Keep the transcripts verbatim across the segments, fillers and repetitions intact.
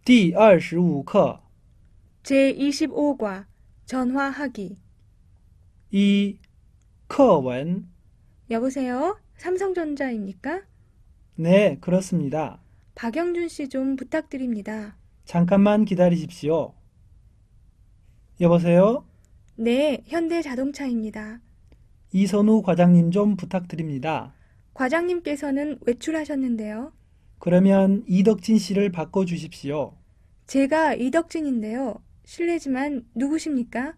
第二十五课 제이십오 과 전화하기. 이. 课文 여보세요? 삼성전자입니까? 네, 그렇습니다. 박영준 씨 좀 부탁드립니다. 잠깐만 기다리십시오. 여보세요? 네, 현대자동차입니다. 이선우 과장님 좀 부탁드립니다. 과장님께서는 외출하셨는데요. 그러면 이덕진 씨를 바꿔주십시오. 제가 이덕진인데요. 실례지만 누구십니까?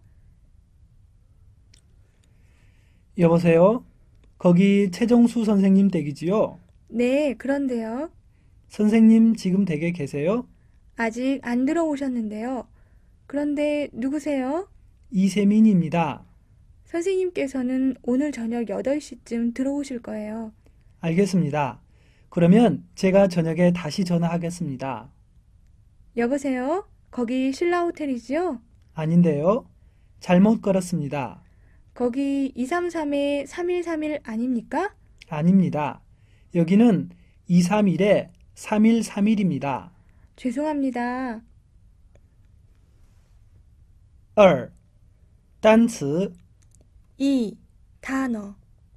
여보세요? 거기 최정수 선생님 댁이지요? 네, 그런데요. 선생님 지금 댁에 계세요? 아직 안 들어오셨는데요. 그런데 누구세요? 이세민입니다. 선생님께서는 오늘 저녁 여덟 시쯤 들어오실 거예요. 알겠습니다. 그러면 제가 저녁에 다시 전화하겠습니다. 여보세요? 거기 신라 호텔이지요? 아닌데요? 잘못 걸었습니다. 거기 이삼삼에 삼일삼일 아닙니까? 아닙니다. 여기는 이삼일에 삼일삼일입니다. 죄송합니다. 二. 单词 이. 단어.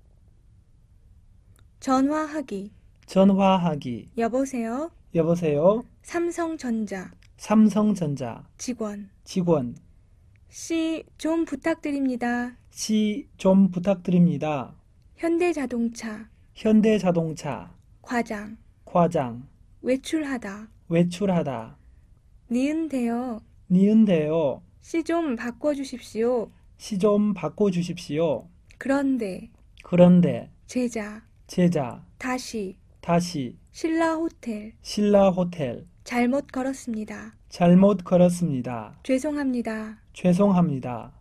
전화하기. 전화하기. 여보세요? 여보세요? 삼성전자. 삼성전자 직원. 직원. 씨, 좀 부탁드립니다. 시 좀 부탁드립니다. 현대자동차. 현대자동차 과장. 과장. 외출하다. 외출하다. 니은데요. 니은데요. 씨 좀 바꿔주십시오. 시 좀 바꿔주십시오. 그런데. 그런데 제자. 제자. 다시. 다시. 신라 호텔. 신라 호텔. 잘못 걸었습니다. 잘못 걸었습니다. 죄송합니다. 죄송합니다.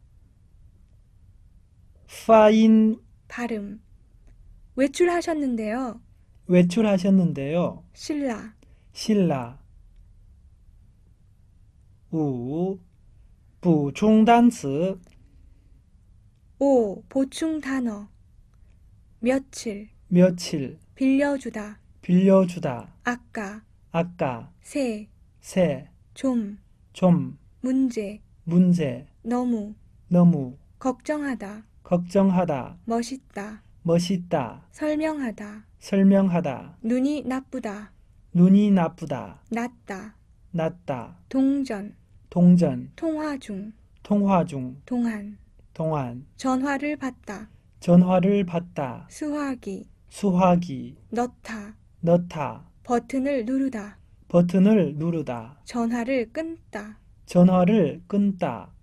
파인 발음. 외출하셨는데요. 외출하셨는데요. 신라. 신라. 우. 补充单词 오. 보충 단어. 며칠. 며칠. 빌려주다. 빌려주다. 아까. 아까. 새. 새. 좀. 좀. 문제. 문제. 너무. 너무. 걱정하다. 걱정하다. 멋있다. 멋있다. 설명하다. 설명하다. 눈이 나쁘다. 눈이 나쁘다. 낫다. 낫다. 동전. 동전. 통화 중. 통화 중. 동안. 동안. 전화를 받다. 전화를 받다. 수화기. 수화기. 넣다. 넣다. 버튼을 누르다. 버튼을 누르다. 전화를 끊다. 전화를 끊다.